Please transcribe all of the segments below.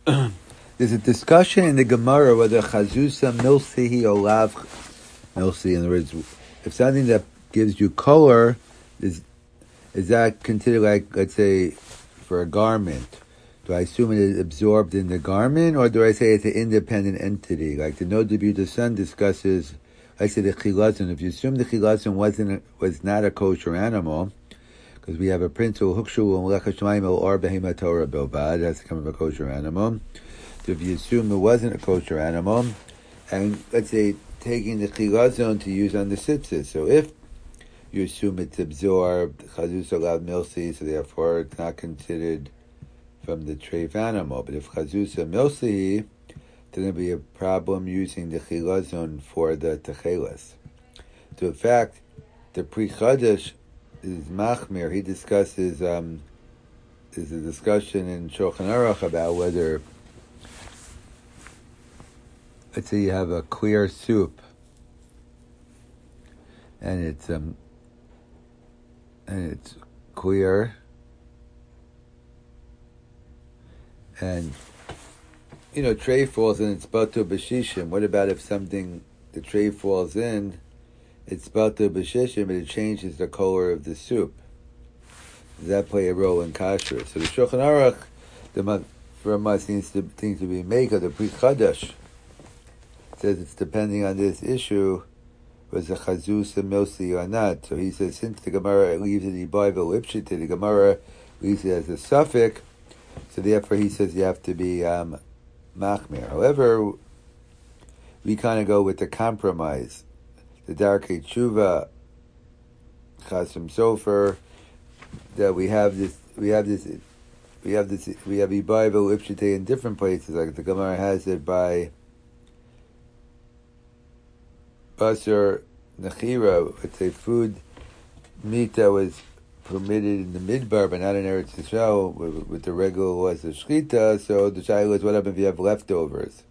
There's a discussion in the Gemara whether chazusa milsihi or lav milsi. In other words, if something that gives you color is that considered like, let's say, for a garment? Do I assume it is absorbed in the garment, or do I say it's an independent entity? Like the No Debut the Sun discusses, I say the chilazon. If you assume the chilazon was not a kosher animal, because we have a principle, hukshu u'melecha shemaim or behema Torah bilbad, it has to come from a kosher animal. So if you assume it wasn't a kosher animal, and let's say taking the chilazon to use on the tzitzis, so if you assume it's absorbed, chazuz olav milsi, so therefore it's not considered from the treif animal. But if chazuz milsi, then there'll be a problem using the chilazon for the techelas. So in fact, the Pri Chadash is machmir. He discusses, there's a discussion in Shulchan Aruch about whether, let's say you have a clear soup, and it's clear, and tray falls in, it's bato b'shishim. What about if the tray falls in, it's bato b'shishim, but it changes the color of the soup? Does that play a role in kashrut? So the Shulchan Aruch, the Rama seems to be maker. The Pri Chadash says it's depending on this issue, was a chazuz milsi or not. So he says, since the Gemara leaves it ibai v'lipshite, the Gemara leaves it as a suffix, so therefore he says you have to be machmir. However, we kind of go with the compromise. The Darkei Tshuva, Chasam Sofer, that we have ibai v'lipshite in different places. Like the Gemara has it by basar nechira, it's a meat that was permitted in the midbar, but not in Eretz Yisrael, with the regular laws of shchita. So the shaila is, what happens if you have leftovers?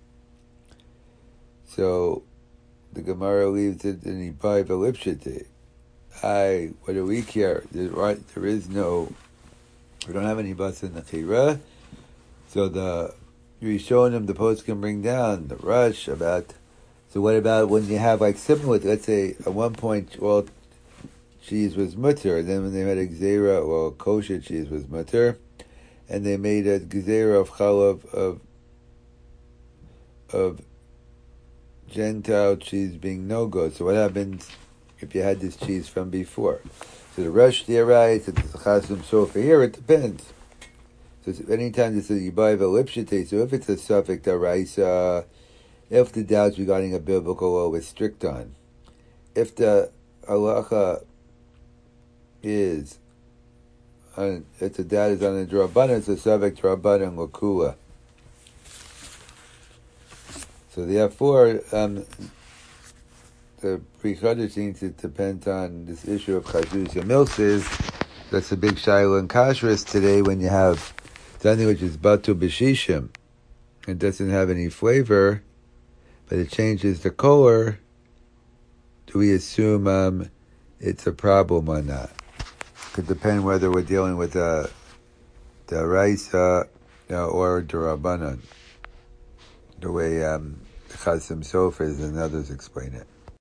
So the Gemara leaves it in ibai v'lipshite. What do we care? We don't have any basar nechira. So the Rishonim, the post can bring down the rush about. So what about when you have similar, let's say at one point all cheese was mutter, and then when they made a gzeira, well, kosher cheese was mutter, and they made a gzeira of chalav of Gentile cheese being no go. So what happens if you had this cheese from before? So the rush there, right? So the chasum sofer here, it depends. So anytime this is yibai v'lipshite, so if it's a suffix daraisa, if the doubts regarding a biblical law is strict on, if the halacha is, if the doubt is on the drabanan, it's a subject drabanan lakula. So therefore, the Pri Chadash seems to depend on this issue of chazuz milsis. That's a big shaila in kashrus today when you have something which is batu b'shishim, it doesn't have any flavor, but it changes the color. Do we assume it's a problem or not? Could depend whether we're dealing with the raisa or derabanan, the way Chasam Sofer and others explain it.